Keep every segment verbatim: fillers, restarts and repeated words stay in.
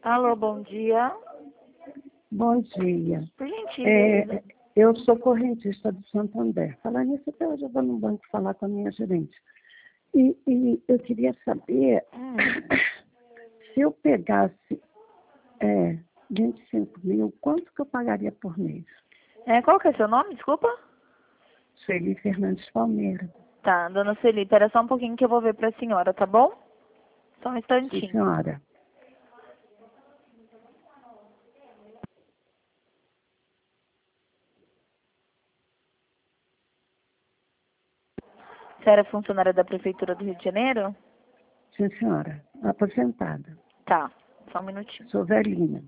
Alô, bom dia. Bom dia. Por gentileza. É, eu sou correntista do Santander. Falar nisso, até hoje eu vou no banco falar com a minha gerente. E, e eu queria saber Hum. se eu pegasse é, vinte e cinco mil, quanto que eu pagaria por mês? É, qual que é seu nome, desculpa? Sueli Fernandes Palmeira. Tá, dona Sueli, espera só um pouquinho que eu vou ver pra senhora, tá bom? Só um Sim, instantinho. senhora. A senhora é funcionária da Prefeitura do Rio de Janeiro? Sim, senhora. Aposentada. Tá, só um minutinho. Sou velhinha.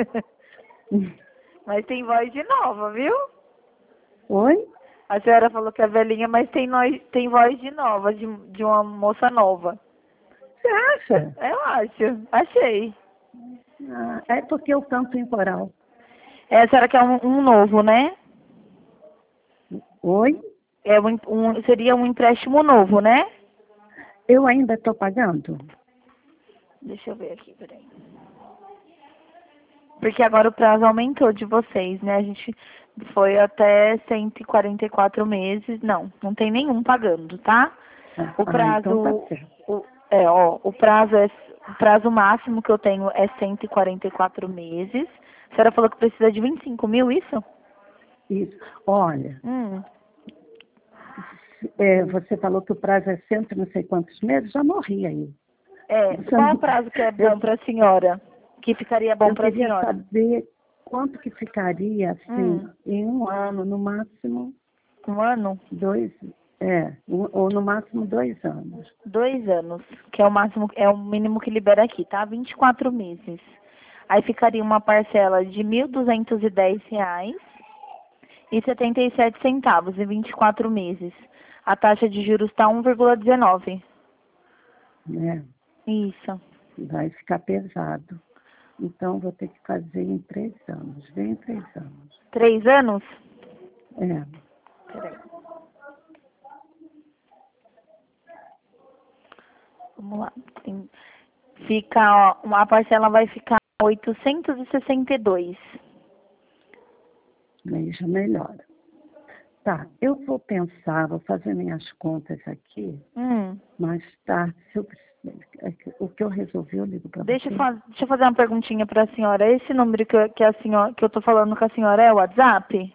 Mas tem voz de nova, viu? Oi? A senhora falou que é velhinha, mas tem, nós, tem voz de nova, de, de uma moça nova. Você acha? Eu acho, achei. Ah, é porque eu canto em coral. É, a senhora quer um, um novo, né? Oi? É um, um, seria um empréstimo novo, né? Eu ainda estou pagando? Deixa eu ver aqui, peraí. Porque agora o prazo aumentou de vocês, né? A gente foi até cento e quarenta e quatro meses. Não, não tem nenhum pagando, tá? Ah, O ah, então tá prazo, certo. o, é, ó, o prazo é, o prazo máximo que eu tenho é cento e quarenta e quatro meses. A senhora falou que precisa de vinte e cinco mil, isso? Isso. Olha, Hum, é, você falou que o prazo é cento e não sei quantos meses, já morri aí. é, Você qual não- o prazo que é Eu, bom para a senhora? Que ficaria bom eu para a queria senhora? saber quanto que ficaria, assim, Hum, em um ano, no máximo um ano? dois, é, um- ou no máximo dois anos. Dois anos, que é o máximo, é o mínimo que libera aqui, tá? vinte e quatro meses. Aí ficaria uma parcela de mil duzentos e dez reais e setenta e sete centavos em vinte e quatro meses. A taxa de juros está um vírgula dezenove. Né? Isso. Vai ficar pesado. Então, vou ter que fazer em três anos, bem em três anos. Três anos? É, Peraí. Vamos lá. Tem- Fica, ó, a parcela vai ficar oitocentos e sessenta e dois. aí já melhora. Tá, eu vou pensar, vou fazer minhas contas aqui. Hum. Mais tarde, se eu, precis- o que eu resolvi, eu ligo para Deixa eu, você. faz, deixa eu fazer uma perguntinha para a senhora. Esse número que, eu- que, a senhora, que eu tô falando com a senhora é o WhatsApp?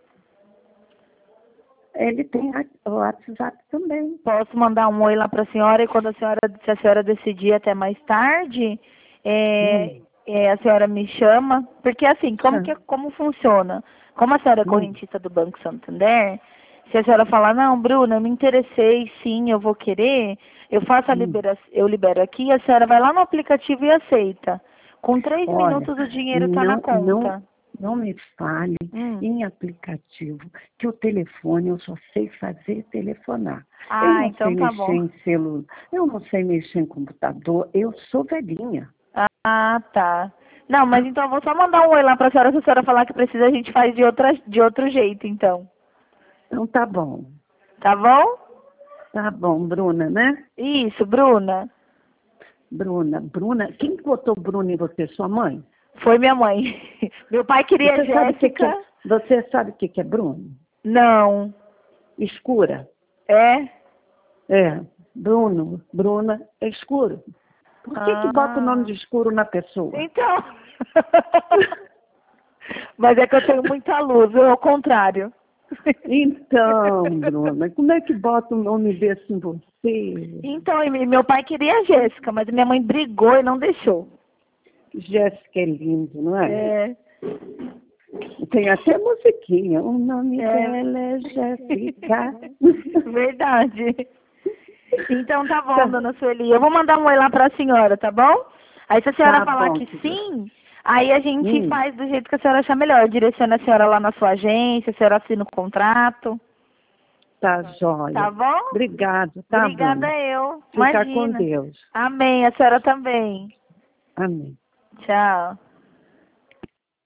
Ele tem a- o WhatsApp também. Posso mandar um oi lá para a senhora e quando a senhora, se a senhora decidir até mais tarde, é, Hum, é, a senhora me chama. Porque assim, como, que, chama. como funciona? Como a senhora é Hum, correntista do Banco Santander, se a senhora falar, não, Bruna, eu me interessei, sim, eu vou querer, eu faço a hum. libera, eu libero aqui, a senhora vai lá no aplicativo e aceita. Com três Olha, minutos o dinheiro está na não, não, conta. não me fale Hum. em aplicativo, que o telefone eu só sei fazer telefonar. Eu Ah, não então sei tá mexer bom. em celular, eu não sei mexer em computador, eu sou velhinha. Ah, tá. Não, mas então eu vou só mandar um oi lá pra senhora, se a senhora falar que precisa, a gente faz de, outra, de outro jeito, então. Então tá bom. Tá bom? Tá bom, Bruna, né? Isso, Bruna. Bruna, Bruna, quem botou Bruna em você? Sua mãe? Foi minha mãe. Meu pai queria Você sabe o que, que é? Jéssica. Você sabe o que, que é Bruno? Não. Escura. É? É. Bruno, Bruna é escuro. Por que, que bota o nome Ah. de escuro na pessoa? Então. Mas é que eu tenho muita luz, é o contrário. Então, Bruna, como é que bota um nome desse em você? Então, e meu pai queria Jéssica, mas minha mãe brigou e não deixou. Jéssica é lindo, não é? É. Tem até musiquinha. O nome É. dela é Jéssica. Verdade. Então tá bom, Tá, dona Sueli. Eu vou mandar um oi lá pra senhora, tá bom? Aí se a senhora tá falar bom, que querida. sim, aí a gente Hum, faz do jeito que a senhora achar melhor. Eu direciono a senhora lá na sua agência, a senhora assina o contrato. tá Tá jóia. bom? Obrigado, tá, Obrigada Bruna? eu. Fica com Imagina. Deus. Amém. A senhora também. Amém. Tchau.